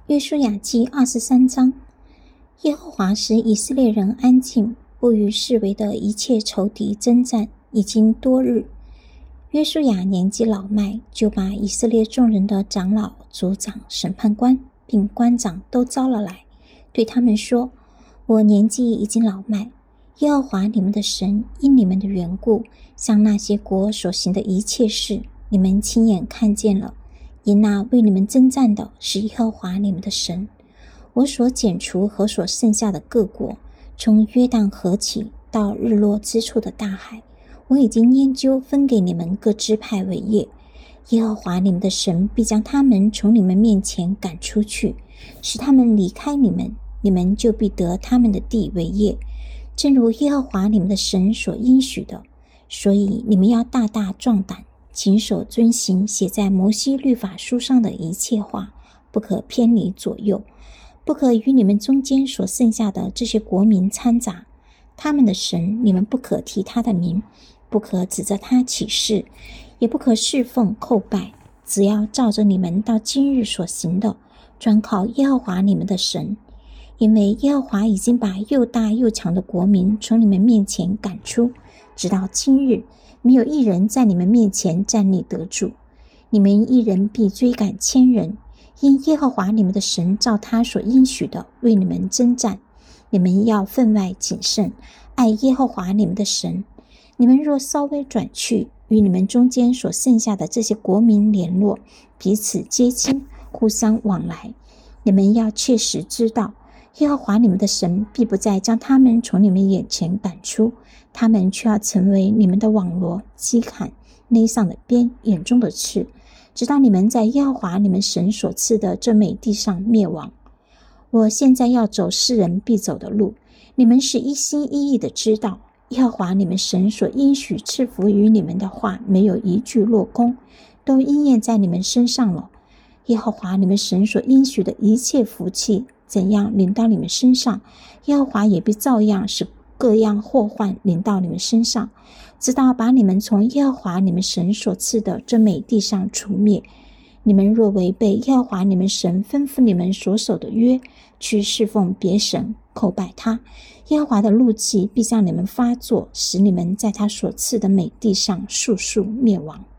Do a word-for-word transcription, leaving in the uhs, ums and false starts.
约书亚记二十三章。耶和华使以色列人安静，不与四围的一切仇敌征战，已经多日。约书亚年纪老迈，就把以色列众人的长老、族长、审判官并官长都招了来，对他们说：我年纪已经老迈，耶和华你们的神因你们的缘故，向那些国所行的一切事，你们亲眼看见了。因那为你们征战的是耶和华你们的神。我所剪除和所剩下的各国，从约旦河起到日落之处的大海，我已经研究分给你们各支派为业。耶和华你们的神必将他们从你们面前赶出去，使他们离开你们，你们就必得他们的地为业，正如耶和华你们的神所应许的。所以你们要大大壮胆，谨守遵行写在摩西律法书上的一切话，不可偏离左右，不可与你们中间所剩下的这些国民掺杂。他们的神你们不可提他的名，不可指着他起誓，也不可侍奉叩拜，只要照着你们到今日所行的，专靠耶和华你们的神。因为耶和华已经把又大又强的国民从你们面前赶出，直到今日没有一人在你们面前站立得住。你们一人必追赶千人，因耶和华你们的神照他所应许的为你们征战。你们要分外谨慎，爱耶和华你们的神。你们若稍微转去，与你们中间所剩下的这些国民联络，彼此接近，互相往来，你们要确实知道，耶和华你们的神必不再将他们从你们眼前赶出，他们却要成为你们的网罗、机坎、勒上的鞭、眼中的刺，直到你们在耶和华你们神所赐的这美地上灭亡。我现在要走世人必走的路，你们是一心一意的知道，耶和华你们神所应许赐福于你们的话，没有一句落空，都应验在你们身上了。耶和华你们神所应许的一切福气，怎样临到你们身上，耶和华也必照样使各样祸患临到你们身上，直到把你们从耶和华你们神所赐的这美地上除灭。你们若违背耶和华你们神吩咐你们所守的约，去侍奉别神，叩拜他，耶和华的怒气必向你们发作，使你们在他所赐的美地上速速灭亡。